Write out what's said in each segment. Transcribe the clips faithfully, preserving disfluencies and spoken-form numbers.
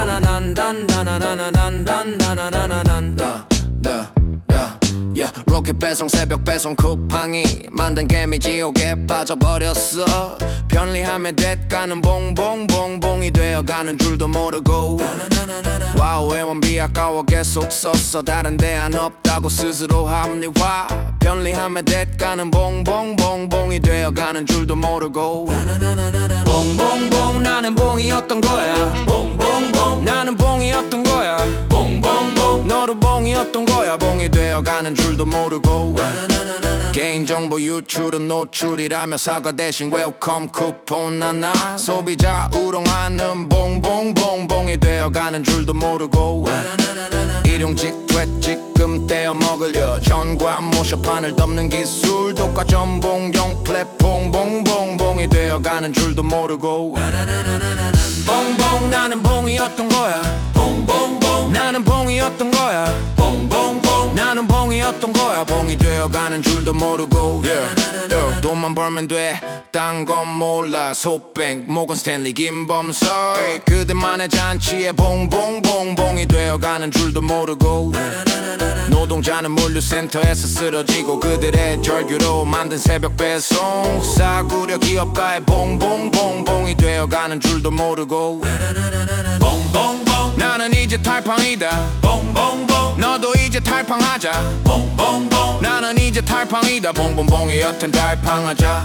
로켓 배송 새벽 배송 쿠팡이 만든 개미 지옥에 빠져버렸어. 편리함에 대가는 봉봉봉봉이 되어가는 줄도 모르고 와우 회원비 아까워 계속 썼어. 다른 데안 없다고 스스로 합리화. 편리함에 대가는 봉봉봉봉이 되어가는 줄도 모르고 봉봉봉 나는 봉이었던 거야. 봉봉봉 나는 봉이었던 거야. 봉봉봉 너도 봉이었던 거야. 봉이 되어가는 줄도 모르고 개인정보 유출은 노출이라며 사과 대신 웰컴 쿠폰 나나. 소비자 우롱하는 봉봉봉봉이 되어가는 줄도 모르고 일용직 퇴직금 떼어 먹으려 전과 모셔판을 덮는 기술. 독과 전봉용 플랫폼 봉봉봉이 되어가는 줄도 모르고 봉봉 나는 봉이었던 거야. 봉봉봉 나는 봉이었던 거야. 봉봉봉 나는 봉이었던 거야. 봉이 되어가는 줄도 모르고 yeah. yeah. 돈만 벌면 돼 딴 건 몰라. 소뱅 모건 스탠리 김범설 그들만의 잔치에 봉봉봉봉이 되어가는 줄도 모르고 노동자는 물류센터에서 쓰러지고 그들의 절규로 만든 새벽 배송. 싸구려 기업가의 봉봉봉봉이 되어가는 줄도 모르고 봉봉봉 나는 이제 탈팡이다. 봉봉봉 너도 이제 탈팡하자. 봉봉봉 나는 이제 탈팡이다. 봉봉봉이 여튼 탈팡하자.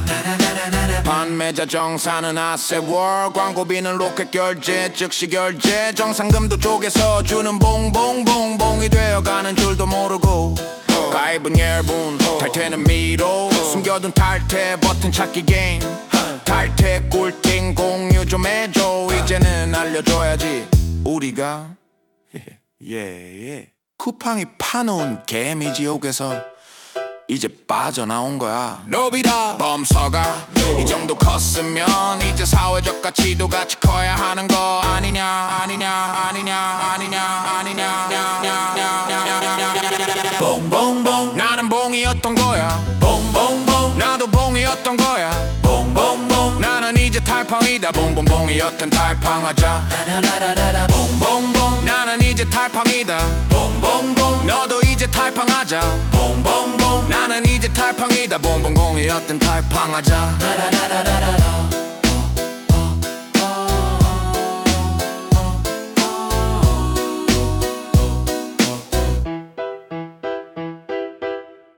판매자 정산은 아세월. 광고비는 로켓 결제 즉시 결제. 정상금도 쪼개서 주는 봉봉봉봉이 되어가는 줄도 모르고 가입은 얇은 탈퇴는 미로. 숨겨둔 탈퇴 버튼 찾기 게임. 탈퇴 꿀팅 공유 좀 해줘. 이제는 알려줘야지 우리가 예, 예. 쿠팡이 파놓은 개미 지옥에서 이제 빠져나온 거야. 노비다 범서가 이 정도 컸으면 이제 사회적 가치도 같이 커야 하는 거 아니냐 아니냐 아니냐 아니냐 아니냐 봉봉봉 나는 봉이었던 거야. 봉봉봉 나도 봉이었던 거야. 봉봉봉 나는 이제 탈팡이다. 봉봉봉이 여튼 탈팡하자. 봉봉봉 나는 이제 탈팡이다. 봉봉봉 너도 이제 탈팡하자. 봉봉봉 나는 이제 탈팡이다. 봉봉봉이 여튼 탈팡하자.